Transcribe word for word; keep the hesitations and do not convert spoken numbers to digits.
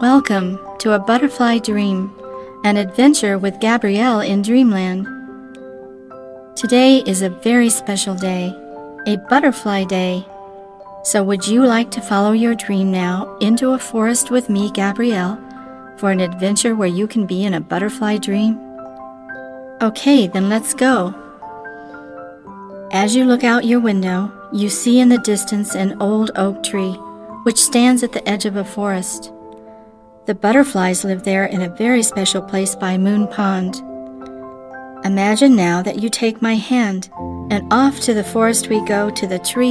Welcome to A Butterfly Dream, an adventure with Gabrielle in Dreamland. Today is a very special day, a butterfly day. So would you like to follow your dream now into a forest with me, Gabrielle, for an adventure where you can be in a butterfly dream? Okay, then let's go. As you look out your window, you see in the distance an old oak tree, which stands at the edge of a forest. The butterflies live there in a very special place by Moon Pond. Imagine now that you take my hand, and off to the forest we go to the tree